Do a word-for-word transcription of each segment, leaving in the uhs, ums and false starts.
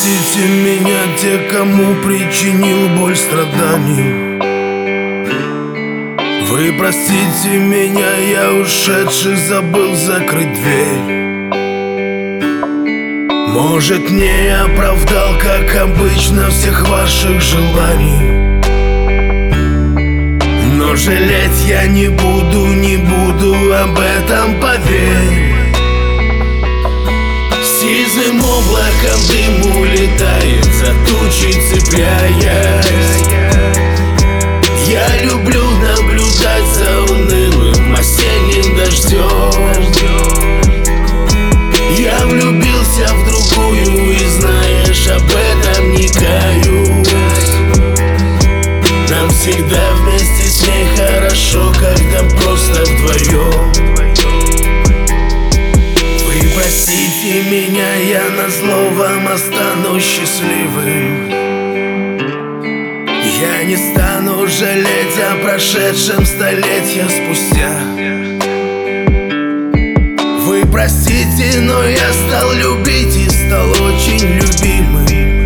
простите меня, те, кому причинил боль, страданий. Вы простите меня, я ушедший забыл закрыть дверь. Может, не оправдал, как обычно, всех ваших желаний, но жалеть я не буду, не буду, об этом поверь. Сизым облаком дым улетает, за тучи цепляясь. Я люблю наблюдать за унылым осенним дождем. Я влюбился в другую, и знаешь, об этом не каюсь. Нам всегда вместе с ней хорошо, когда просто вдвоем. Вы простите меня, я назло вам останусь счастливым. Я не стану жалеть о прошедшем столетия спустя. Вы простите, но я стал любить и стал очень любимым.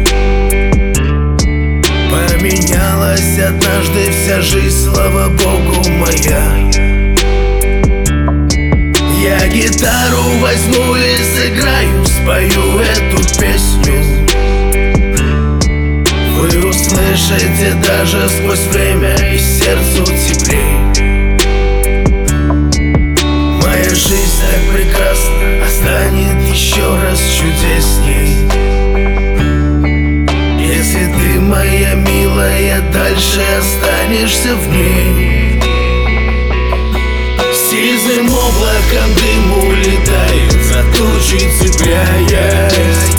Поменялась однажды вся жизнь, слава богу, моя. Я гитару возьму и сыграю, спою эту песню. Вы услышите даже сквозь время, и сердцу теплей. Моя жизнь так прекрасна, а станет еще раз чудесней, если ты, моя милая, дальше останешься в ней. Сизым облаком дым улетает, за тучи цепляясь.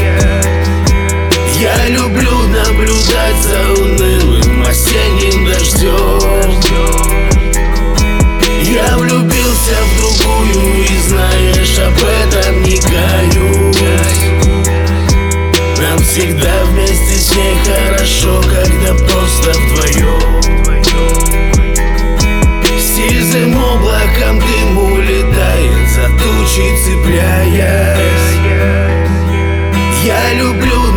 Я люблю наблюдать за унылым осенним дождем. Я влюбился в другую, и знаешь, об этом не каюсь. Нам всегда вместе с ней хорошо, когда просто вдвоем. Сизым облаком дым улетает, за тучи цепляясь. Я люблю